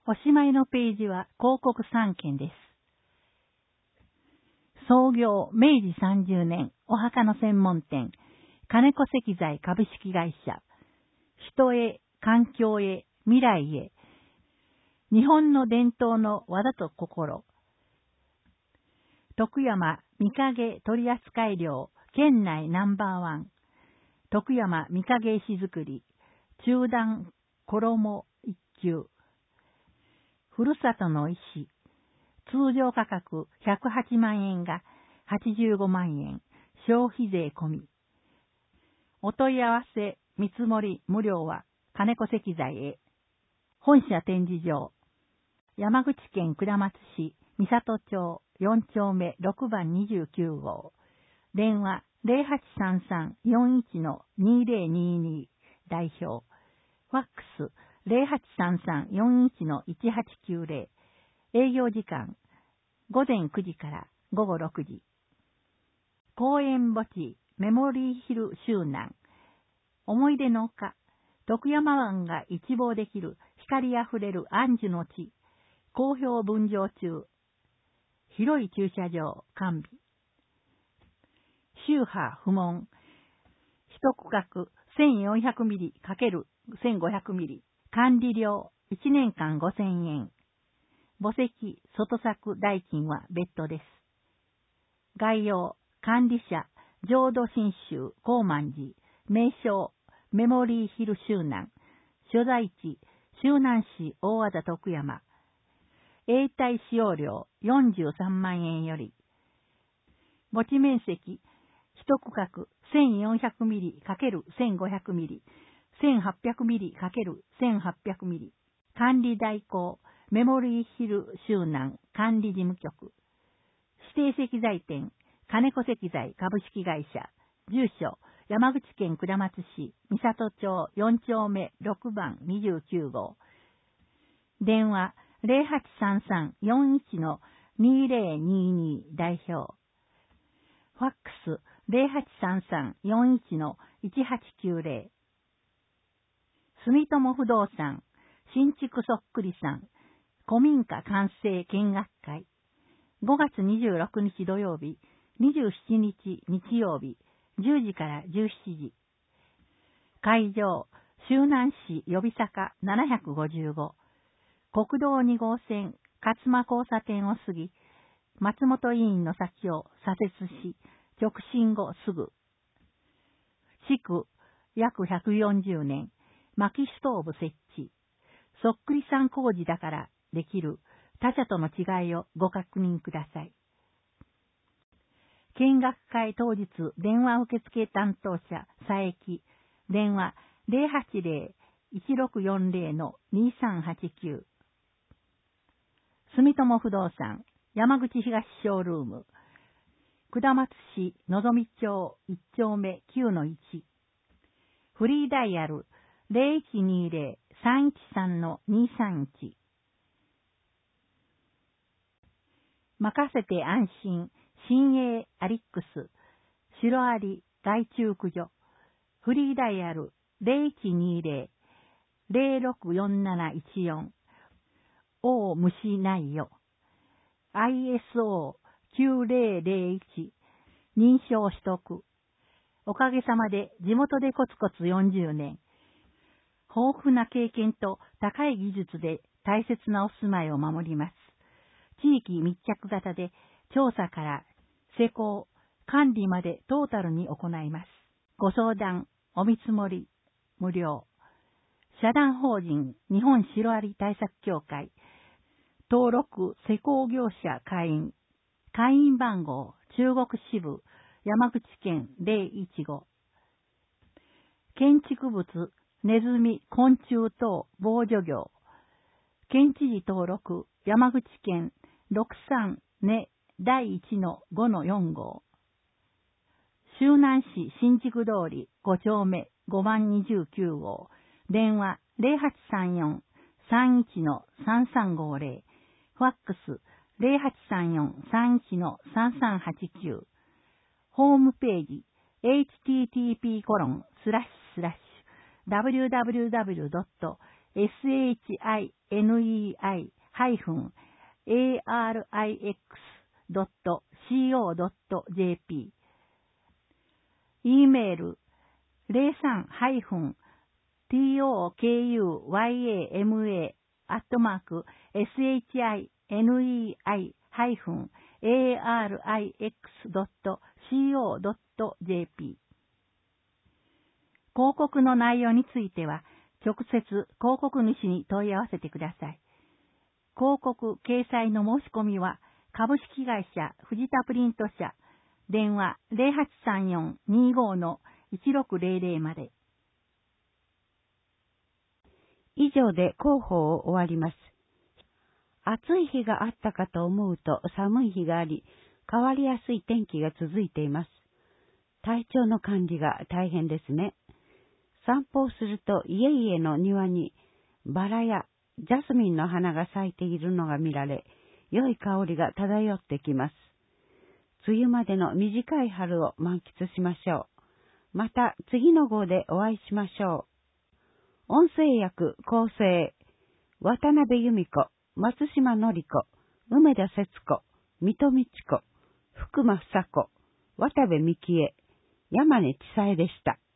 おしまいのページは広告3件です。創業明治30年お墓の専門店、金子石材株式会社、人へ、環境へ、未来へ、日本の伝統の技と心、徳山御影取扱量県内ナンバーワン、徳山御影石造り、中段衣一級、ふるさとの石、通常価格108万円が85万円、消費税込み。お問い合わせ、見積もり無料は金子石材へ。本社展示場、山口県下松市三郷町4丁目6番29号。電話0833-41-2022代表。ファックス0833-41-1890。営業時間午前9時から午後6時。公園墓地メモリーヒル周南。思い出の丘、徳山湾が一望できる光あふれる安住の地。好評分譲中。広い駐車場完備。宗派不問。一区画1400ミリ×1500ミリ。管理料1年間5000円。墓石、外作代金は別途です。概要、管理者、浄土真宗高万寺、名称、メモリーヒル周南、所在地、周南市大和田徳山、永代使用料43万円より、墓地面積、一区画1400ミリ×1500ミリ、1800ミリ×1800ミリ、管理代行、メモリーヒル周南管理事務局、指定石材店、金子石材株式会社、住所、山口県下松市三郷町4丁目6番29号。電話0833-41-2022代表。ファックス0833-41-1890。住友不動産、新築そっくりさん、古民家完成見学会。5月26日土曜日、27日日曜日、10時から17時。会場、周南市予備坂755。国道2号線、勝間交差点を過ぎ、松本委員の先を左折し、直進後すぐ。築、約140年、薪ストーブ設置。そっくりさん工事だからできる他社との違いをご確認ください。見学会当日電話受付担当者佐伯。電話080-1640-2389。住友不動産山口東ショールーム。下松市のぞみ町1丁目 9-1。フリーダイヤル0120-313-231。任せて安心、新鋭アリックス、シロアリ害虫駆除。フリーダイヤル0120-064714。虫ないよ。ISO9001。認証取得。おかげさまで地元でコツコツ40年。豊富な経験と高い技術で大切なお住まいを守ります。地域密着型で調査から施工、管理までトータルに行います。ご相談、お見積もり、無料。社団法人日本シロアリ対策協会。登録施工業者会員。会員番号中国支部山口県015。建築物ネズミ昆虫等防除業。県知事登録山口県63ね第1-5-4号。周南市新宿通り5丁目5番29号。電話0834-31-3350。ファックス0834-31-3389。ホームページ http://www.shirari shinei-arix.co.jp。 e メール03-tokuyama@shinei-arix.co.jp。 広告の内容については、直接広告主に問い合わせてください。広告掲載の申し込みは、株式会社藤田プリント社、電話0834-25-1600まで。 以上で広報を終わります。暑い日があったかと思うと寒い日があり、変わりやすい天気が続いています。体調の管理が大変ですね。散歩をすると家々の庭にバラやジャスミンの花が咲いているのが見られ、良い香りが漂ってきます。梅雨までの短い春を満喫しましょう。また次の号でお会いしましょう。音声訳構成、渡辺由美子、松島のり子、梅田節子、水戸美智子、福間房子、渡部美希恵、山根千紗恵でした。